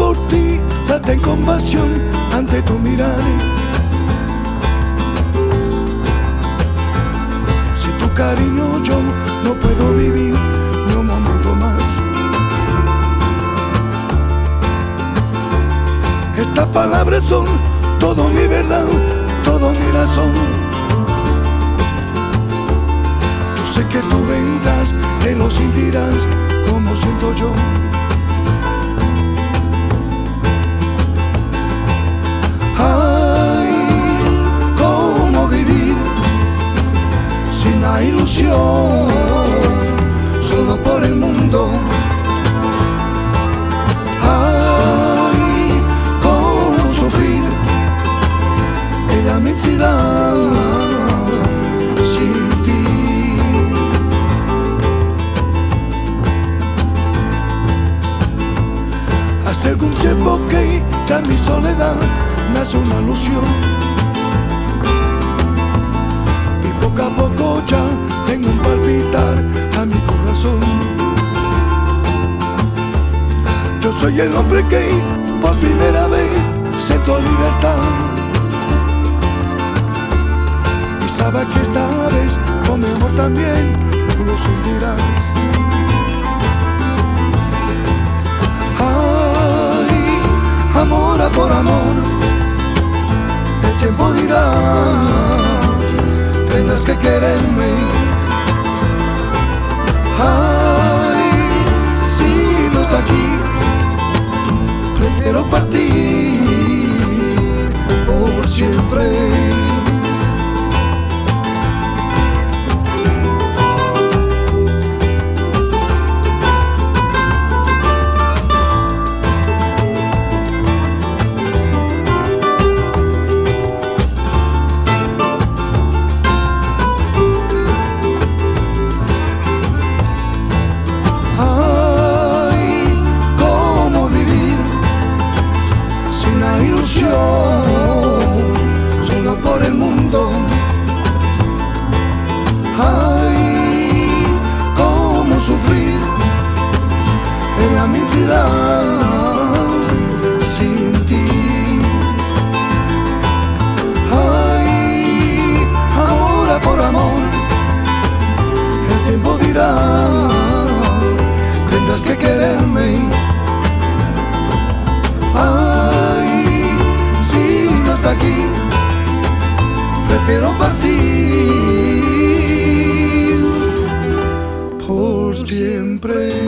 por ti, date en compasión ante tu mirar. Si tu cariño yo no puedo vivir ni un momento más. Estas palabras son todo mi verdad, todo mi razón. Yo sé que tú vendrás, que lo sentirás como siento yo. Ay, cómo vivir sin la ilusión, solo por el mundo. Ay, cómo sufrir en la inmensidad sin ti. Hace algún tiempo que ya mi soledad me hace una ilusión, y poco a poco ya tengo un palpitar a mi corazón. Yo soy el hombre que por primera vez siento libertad, y sabe que esta vez con mi amor también tú lo sentirás. Ay, amor a por amor, el tiempo dirá, tendrás que quererme. Ay, si no está aquí, prefiero partir por siempre. Solo por el mundo. Ay, cómo sufrir en la inmensidad sin ti. Ay, amor a por amor, el tiempo dirá, tendrás que quererme. Aquí prefiero partir por siempre.